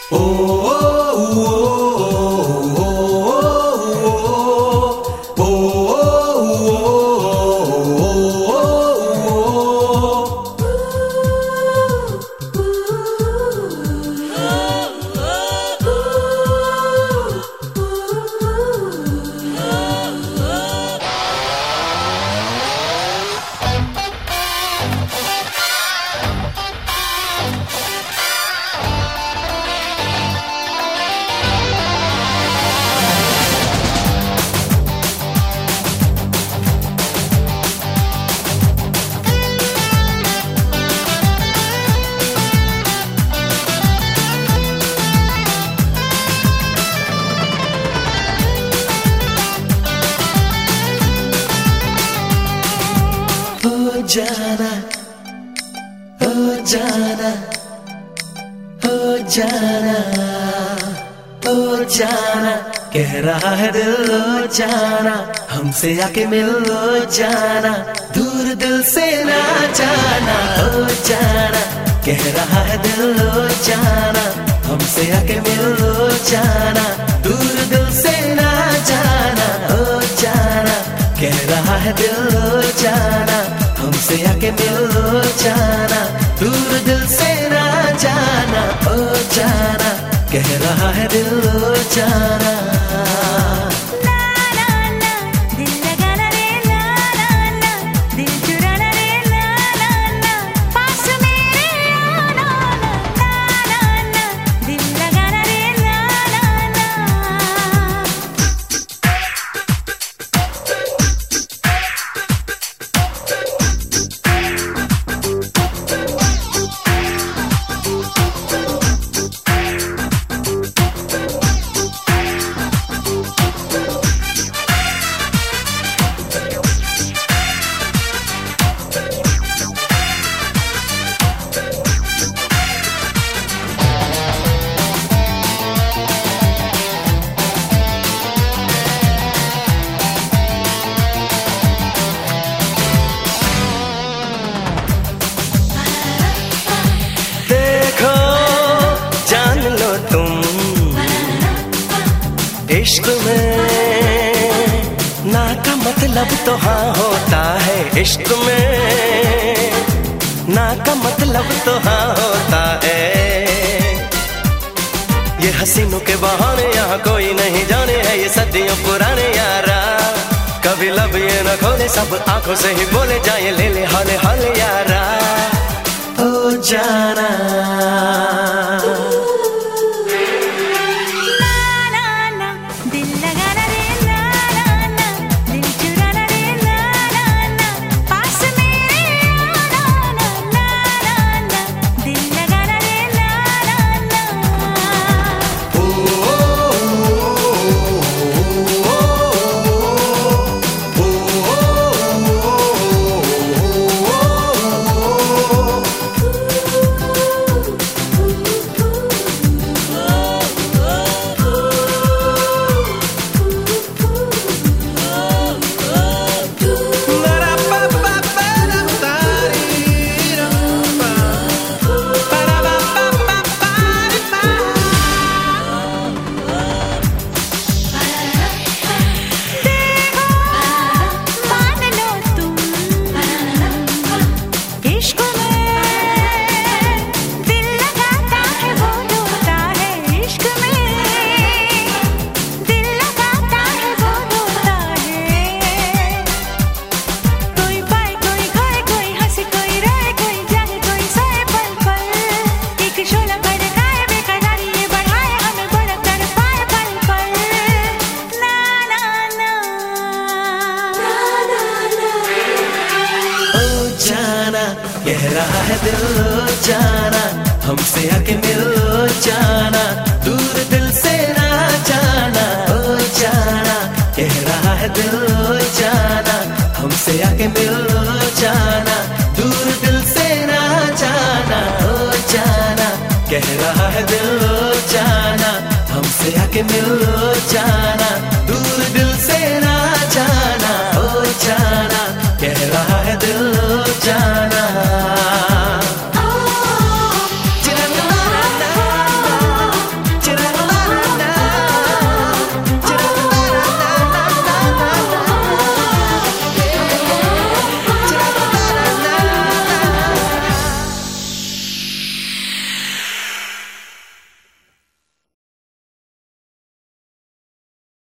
जाना हो जाना हो जाना हो जाना कह रहा है दिल लो जाना हमसे आके मिल लो जाना दूर दिल से ना जाना हो जाना कह रहा है दिल लो जाना हमसे आके मिल लो जाना दूर दिल से ना जाना हो जाना कह रहा है दिल लो जाना हमसे आके मिल लो जाना दूर दिल से ना जाना ओ जाना कह रहा है दिल लो जाना इश्क में ना का मतलब तो हाँ होता है इश्क में ना का मतलब तो हाँ होता है ये हसीनों के बहाने यहाँ कोई नहीं जाने है ये सदियों पुराने यारा कभी लब ये न खोले सब आंखों से ही बोले जाए ले ले हाले हाले यारा ओ जाना कह रहा है दिल लो जाना हमसे आके मिल लो जाना दूर दिल से ना जाना ओ जाना कह रहा है दिल लो जाना हमसे आके मिल लो जाना दूर दिल से ना जाना ओ जाना कह रहा है दिल लो जाना हमसे आके मिल लो जाना